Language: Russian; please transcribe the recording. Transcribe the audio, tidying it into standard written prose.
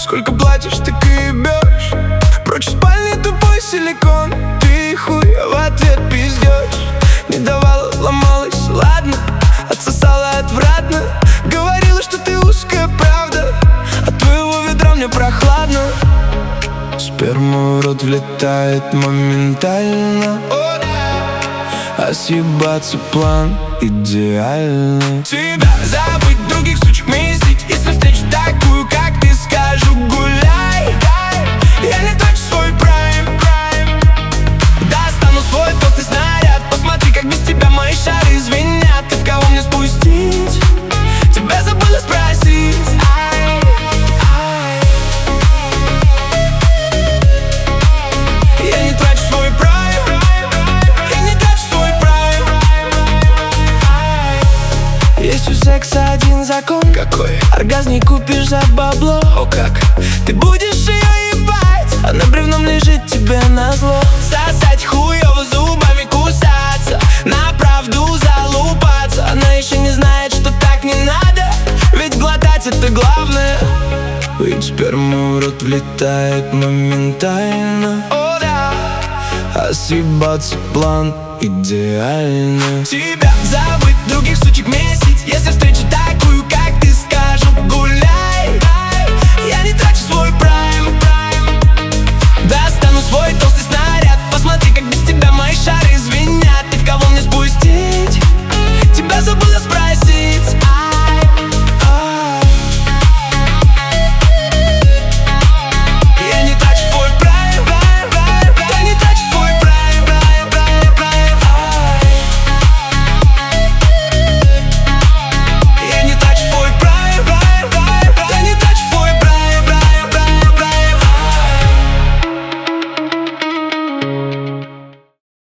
Сколько платишь, так и бьешь. Прочь из спальни тупой силикон. Ты хуй в ответ пиздешь. Не давала, ломалась, ладно. Отсосала отвратно. Говорила, что ты узкая правда. От твоего ведра мне прохладно. Сперма в рот влетает моментально. А съебаться план идеальный. Тебя забыть, других сучек месить. Если встречу такую, как ты, скажу гуляй. Я не трачу свой прайм. Достану свой толстый снаряд. Посмотри, как без тебя мои шары звенят. Ты в кого мне спустить? Тебя забыла спросить. Я не трачу свой прайм. Я не трачу свой прайм. Есть у секса один закон. Какой? Оргазм не купишь за бабло. О как? Ты будешь ее ебать, она бревном лежит тебе назло. Сосать хуёво, зубами кусаться, на правду залупаться. Она еще не знает, что так не надо, ведь глотать это главное. Ведь сперма в рот влетает моментально. О да, а съебаться план идеальный. Тебя забыть, других сучек месить. Если встреча